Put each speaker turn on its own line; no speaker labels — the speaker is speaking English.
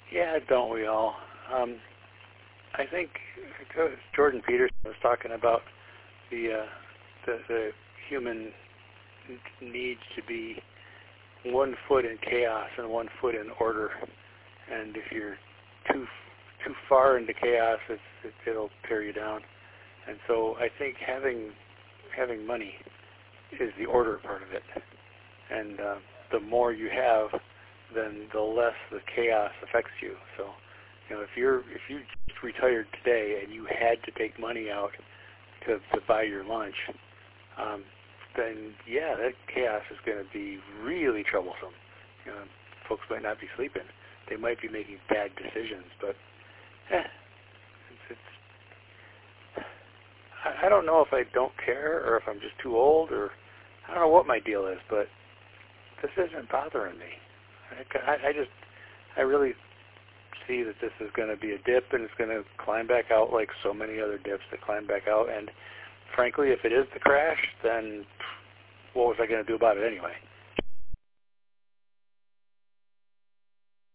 Yeah, don't we all? I think Jordan Peterson was talking about the human needs to be 1 foot in chaos and 1 foot in order, and if you're too far into chaos, it'll tear you down. And so I think having money is the order part of it, and the more you have, then the less the chaos affects you. So, if you just retired today and you had to take money out to buy your lunch, then yeah, that chaos is going to be really troublesome. Folks might not be sleeping; they might be making bad decisions. But I don't know if I don't care or if I'm just too old, or I don't know what my deal is. But this isn't bothering me. I really see that this is going to be a dip, and it's going to climb back out like so many other dips that climb back out. And frankly, if it is the crash, then what was I going to do about it anyway?